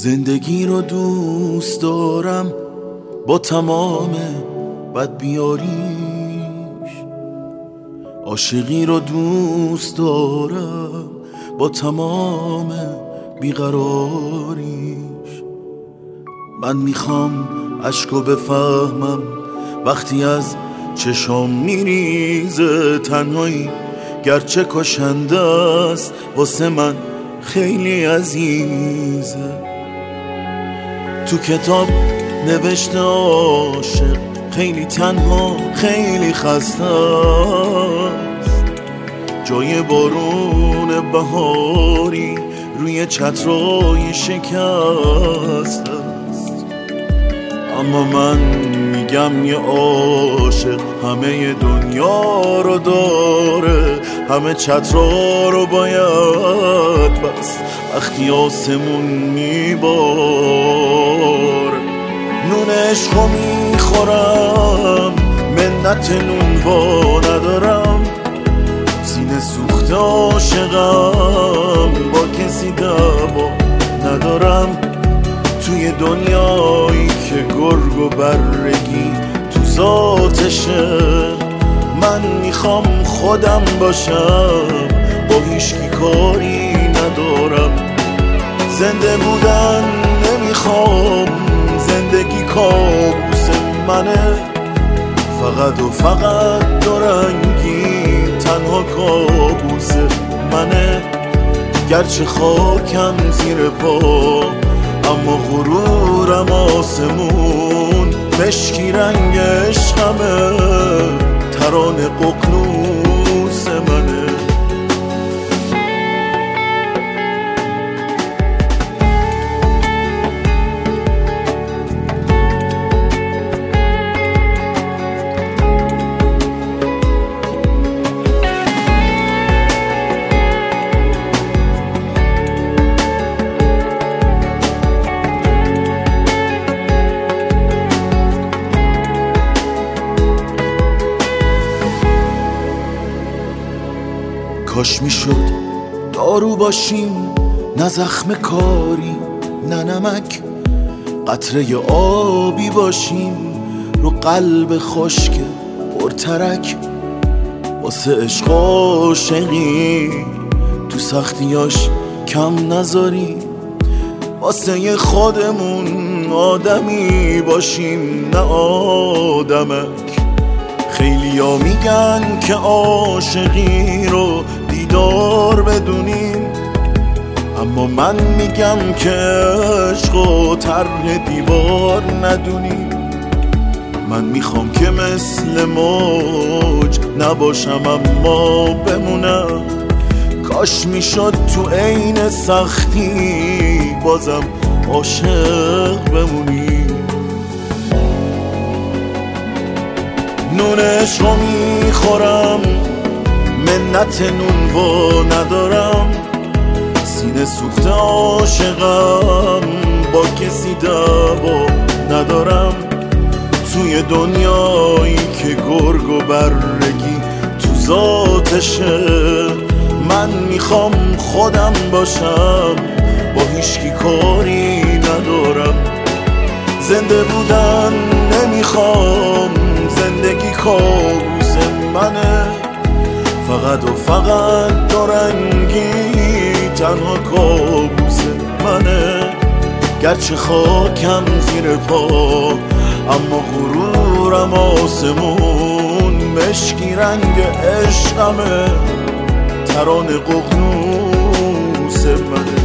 زندگی رو دوست دارم با تمام بدبیاریش، عاشقی رو دوست دارم با تمام بیقراریش. من میخوام عشقو بفهمم وقتی از چشام میریزه، تنهایی گرچه کشنده است واسه من خیلی عزیزه. تو کتاب نوشته عاشق خیلی تنها خیلی خسته است، جای بارون بهاری روی چترای شکست است. اما من میگم یه عاشق همه دنیا رو داره، همه چترا رو باید بست وقتی آسمون میباره. نون عشقو میخورم منت نون وا ندارم، سینه سوخته عاشقم با کسی دعوا ندارم. توی دنیایی که گرگ و برگی تو ذاتشه، من میخوام خودم باشم با هیچکی کاری ندارم. زنده بودن نمیخوام، زندگی کابوس منه، فقط و فقط دورنگی تنها کابوس منه. گرچه خاکم زیر پا اما غرورم آسمون، مشکی رنگ عشقمه ترانه ققنوس منه. کاش میشد دارو باشیم، نه زخم کاری نه نمک، قطره آبی باشیم رو قلب خشک پرترک. واسه عشق عاشقی تو سختیاش کم نذاریم، واسه خودمون آدمی باشیم نه آدمک. خیلیا میگن که عاشقی رو دیدار بدونیم، اما من میگم که عشق و طرح دیوار ندونیم. من میخوام که مثل موج نباشم اما بمونم، کاش میشد تو عین سختی بازم عاشق بمونیم. نون عشقو میخورم منت نون وا ندارم، سینه سوخته عاشقم با کسی دعوا ندارم. توی دنیایی که گرگ و برگی تو ذاتشه، من میخوام خودم باشم با هیچکی کاری ندارم. زنده بودن نمیخوام، زندگی کابوس منه، فقط و فقط دورنگی تنها کابوس منه. گرچه خاکم زیر پا اما غرورم آسمون، مشکی رنگ عشقمه ترانه ققنوس منه.